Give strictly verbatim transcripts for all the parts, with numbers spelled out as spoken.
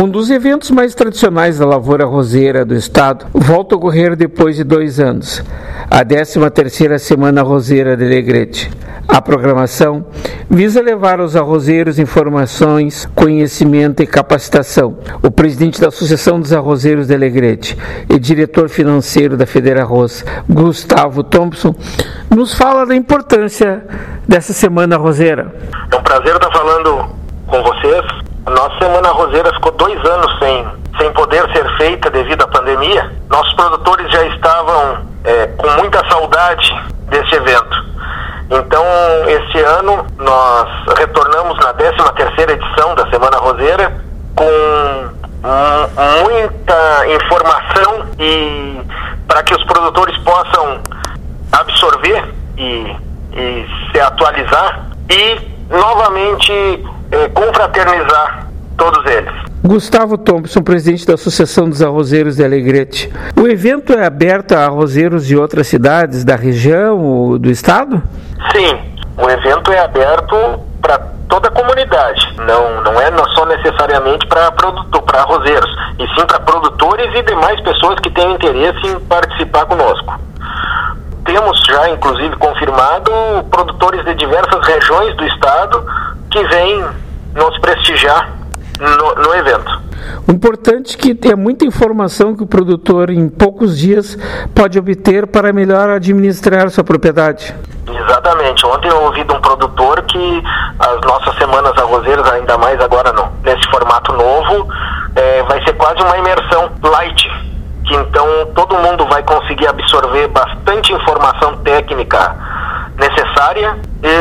Um dos eventos mais tradicionais da lavoura arrozeira do estado volta a ocorrer depois de dois anos, a décima terceira Semana Arrozeira de Alegrete. A programação visa levar aos arrozeiros informações, conhecimento e capacitação. O presidente da Associação dos Arrozeiros de Alegrete e diretor financeiro da Federarroz, Gustavo Thompson, nos fala da importância dessa Semana Arrozeira. É um prazer estar falando com vocês. A nossa Semana Arrozeira ficou dois anos sem, sem poder ser feita devido à pandemia. Nossos produtores já estavam é, com muita saudade desse evento. Então, esse ano, nós retornamos na décima terceira edição da Semana Arrozeira com hum, muita informação e para que os produtores possam absorver e, e se atualizar e, novamente, eh, confraternizar todos eles. Gustavo Thompson, presidente da Associação dos Arrozeiros de Alegrete. O evento é aberto a arrozeiros de outras cidades da região ou do estado? Sim, o evento é aberto para toda a comunidade. Não, não é só necessariamente para produtor, para arrozeiros, e sim para produtores e demais pessoas que têm interesse em participar conosco. Temos já, inclusive, confirmado produtores de diversas regiões do estado que vêm nos prestigiar no, no evento. O importante é que tem muita informação que o produtor, em poucos dias, pode obter para melhor administrar sua propriedade. Exatamente. Ontem eu ouvi de um produtor que as nossas semanas arrozeiras, ainda mais agora no, nesse formato novo, é, vai ser quase uma imersão light, que então todo mundo vai conseguir absorver bastante informação técnica necessária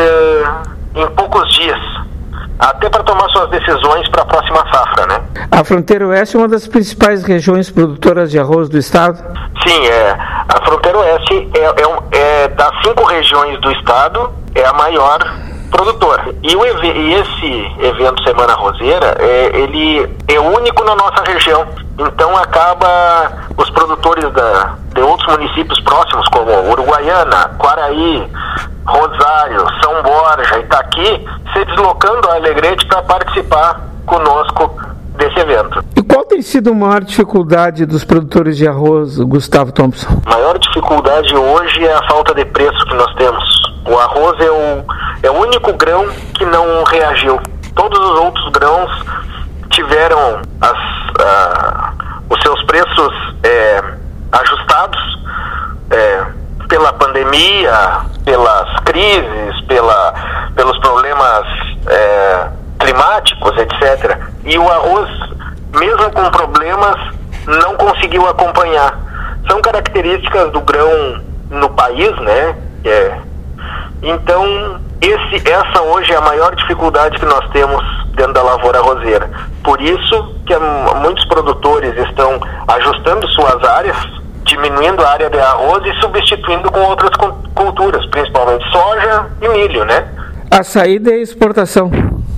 e, em poucos dias, até para tomar suas decisões para a próxima safra, né? A Fronteira Oeste é uma das principais regiões produtoras de arroz do estado? Sim, é. A Fronteira Oeste é, é, é das cinco regiões do estado, é a maior produtora. E, o, e esse evento Semana Arrozeira, é, ele é único na nossa região. Então acaba os produtores da, de outros municípios próximos, como Uruguaiana, Quaraí, Rosário, São Borja, Itaqui, se deslocando a Alegrete para participar conosco desse evento. E qual tem sido a maior dificuldade dos produtores de arroz, Gustavo Thompson? A maior dificuldade hoje é a falta de preço que nós temos. O arroz é o, é o único grão que não reagiu. Todos os outros grãos tiveram as, ah, os seus preços é, ajustados é, pela pandemia, pelas crises, pela, pelos problemas é, climáticos, etcétera. E o arroz, mesmo com problemas, não conseguiu acompanhar. São características do grão no país, né? É. Então, esse, essa hoje é a maior dificuldade que nós temos dentro da lavoura arrozeira. Por isso que muitos produtores estão ajustando suas áreas, diminuindo a área de arroz e substituindo com outras culturas, principalmente soja e milho, né? A saída é a exportação.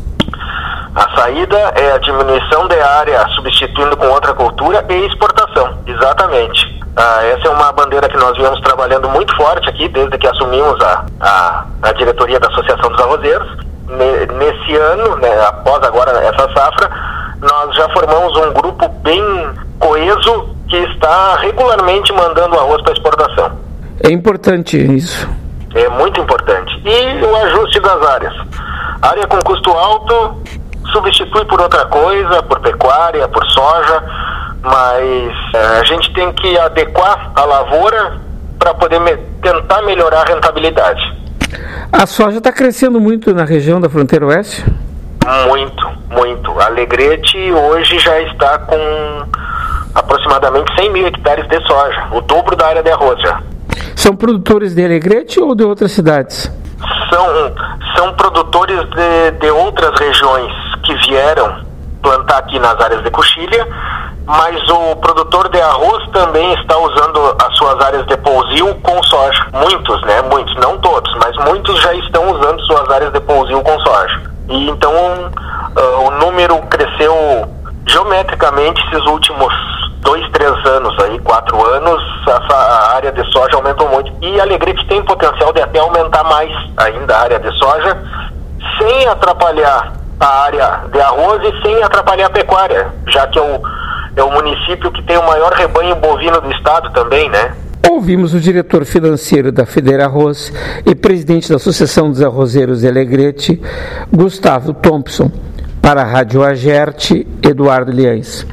A saída é a diminuição de área substituindo com outra cultura e exportação, exatamente. Ah, essa é uma bandeira que nós viemos trabalhando muito forte aqui, desde que assumimos a, a, a diretoria da Associação dos Arrozeiros. Nesse ano, né, após agora essa safra, nós já formamos um grupo bem coeso que está regularmente mandando arroz para exportação. É importante isso. É muito importante. E o ajuste das áreas. Área com custo alto substitui por outra coisa, por pecuária, por soja, mas é, a gente tem que adequar a lavoura para poder me, tentar melhorar a rentabilidade. A soja está crescendo muito na região da Fronteira Oeste? Muito, muito. A Alegrete hoje já está com aproximadamente cem mil hectares de soja, o dobro da área de arroz já. São produtores de Alegrete ou de outras cidades? São, são produtores de, de outras regiões que vieram plantar aqui nas áreas de Coxilha, mas o produtor de arroz também está usando as suas áreas de pousio com soja. Muitos, né? Muitos, não todos, mas muitos já estão usando suas áreas de pousio com soja. E então uh, o número cresceu geometricamente esses últimos dois, três anos, aí, quatro anos, essa, a área de soja aumentou muito. E a Alegrete tem potencial de até aumentar mais ainda a área de soja, sem atrapalhar a área de arroz e sem atrapalhar a pecuária, já que é o, é o município que tem o maior rebanho bovino do estado também, né? Ouvimos o diretor financeiro da Federa Arroz e presidente da Associação dos Arrozeiros de Alegrete, Gustavo Thompson. Para a Rádio Agerte, Eduardo Liães.